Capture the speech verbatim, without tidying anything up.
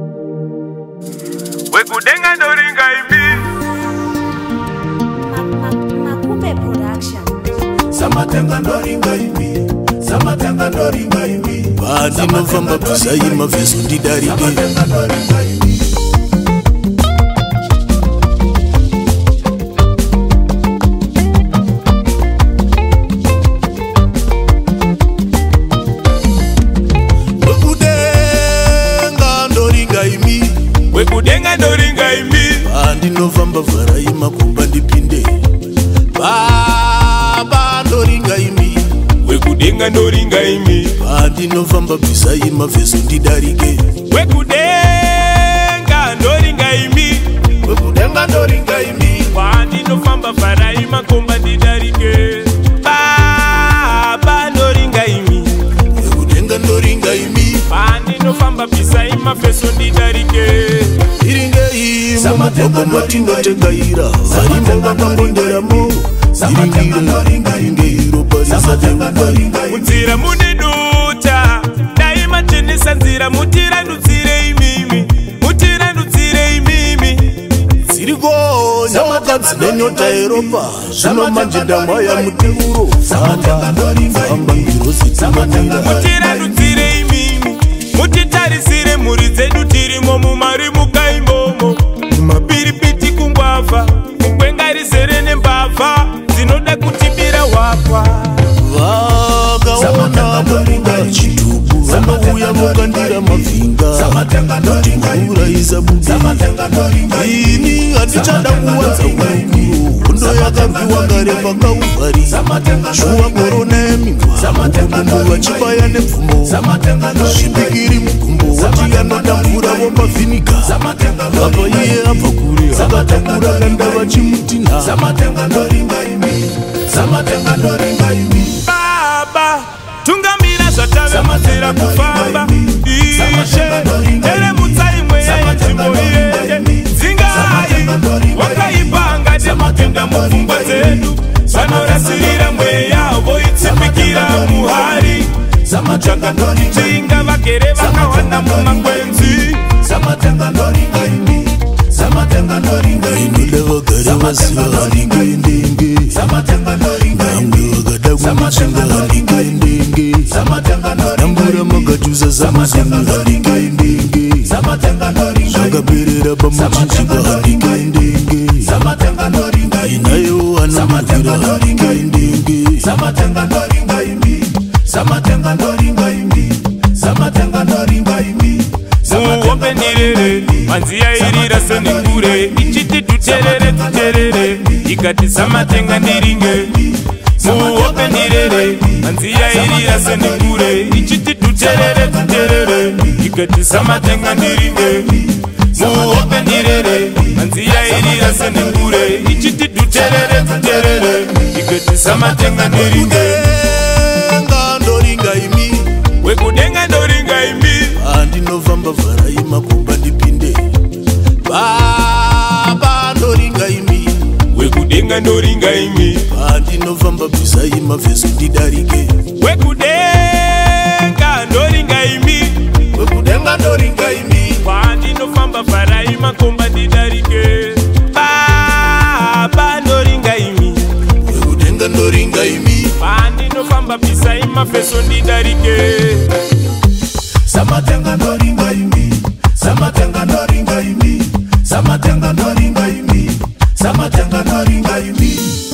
Wekudenga ndoringa imi Makupe Production. Samatenga ndoringa imi, Samatenga ndoringa imi. Bandi novamba buzayi mavezo ndidarike. Samatenga ndoringa imi. Wekudenga ndoringa imi, Wekudenga ndoringa imi. Bandi novamba varayi makumba ndipinde. Baba ndoringa imi, Wekudenga ndoringa imi. Bandi novamba buzayi mavezo ndidarike. Wekudenga ndoringa imi. Wekudenga ndoringa imi, Bandi nofamba varai makomba ndidarike. Baba ndoringa imi. Wekudenga ndoringa imi, Bandi nofamba bisai mafeso ndidarike. iringe imo mabobo matinotengaira. Varimo vakangonderamo, iringire iringe iro parisa teuvai. Munzira mune duta daima tenesa nzira mutirandudzire imimi mutirandudzire imimi Ziriko nyawakadzi nenyota yeropa, zvino manje ndamwaya muteuro. Famba, famba ngiro zitimanira. mutirandudzire imimi mutitarisire mhuri dzedu tirimo mumari mukaimbomo mumapiripiti kungwavha mukwengarizere nembavha dzinoda kutibira wakwa Vakaona muringa chitubu, vanouya vokandira mavhinga. Ndinourayisa bude, ini handichada kuwanza urukuro. Hondo yakambiwa kare pakauvari, shuwa korona yemingwa. Mukumbo vachibaya nepfumo, zvipikiri mugumbo wati anodamvura vomavhinika. Baba iye abva kure, akatakura kanda vachimutinha. Baba tungamira zvatavemudzira kufamba ishe teremutsai mweya yenzvimbo irenge dzingai wakaipanga temutenda mupfungwa dzedu vanorasirira mweya voitsipikira muhari dzinga vagere vakawanda mumakwenzi Inoda vagare vaziva handingendenge, namwe vakada kumutsunga handingendenge, nambura makajuza zamuzemu handingendenge, zvakaperera pamuchinjikwa handingendenge, inayo anomuvira handingendenge. muopendirere manziya irira senengure ichiti tuterere tuterere ikati samatenga ndiringe muopendirere manziya irira senengure ichiti tuterere tuterere ikati samatenga ndiringe muopendirere manziya irira senengure ichiti tuterere tuterere ikati samatenga ndiringe Wekudenga ndoringa imi, wekudenga ndoringa imi. handinovamba vharai makomba ndipinde. Baba ndoringa imi, Wekudenga ndoringa imi. handinovamba bvisai mavhezo ndidarike. Wekudenga ndoringa imi. Wekudenga ndoringa imi, Pandinofamba vharai makomba ndidarike. Baba ndoringa imi. wekudenga ndoringa imi, Pandinofamba bvisai mafeso ndidarike. Samatenga ndoringa imi, Samatenga ndoringa imi, Samatenga ndoringa imi, Samatenga ndoringa imi.